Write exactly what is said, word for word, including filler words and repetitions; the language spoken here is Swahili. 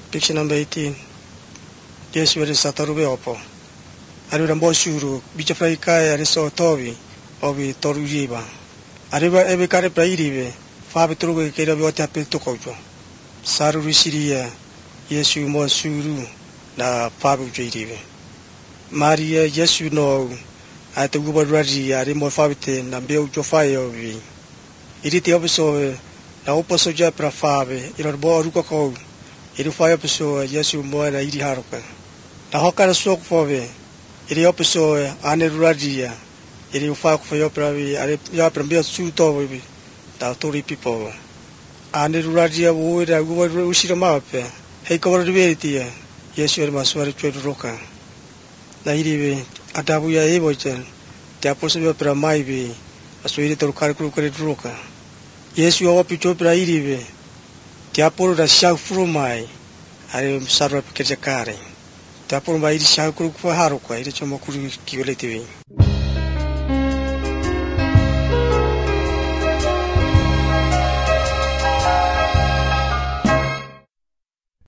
Picture number eighteen. Yesu ari satarube opo. Ari rambo shuru bichafai kai ari so tobi obi torujiba. Ari ba ebe kare prairibe fabe trugo ke rabi ota pe tokojo. Saru risiria Yesu mo shuru na fabe jiribe. Maria Yesu no ate guba raji ari mo fabe te na beu jofai obi. Iri te obiso na oposo ja pra fabe iro bo ruko ko. Iri fai opiso Yesu mo na iri haruka. Na hokara sok fove. Iri opiso ane ruradia. Iri fai ko fai opravi are ya prambia su to vi. Ta tori pipo. Ane ruradia wo ira go usira mape. Hei ko rubeti Yesu ri maswari chwe roka. Na iri ve adabu ya ebo chen. Te aposo yo pra mai vi. Aso iri tor kar kru kare roka. Yesu o picho pra iri ve. Te aporo da shau frumai. Are sarwa pekerja kare. Te aporo mai iri shau kru kwa haruka iri chomo kru kiolete vi.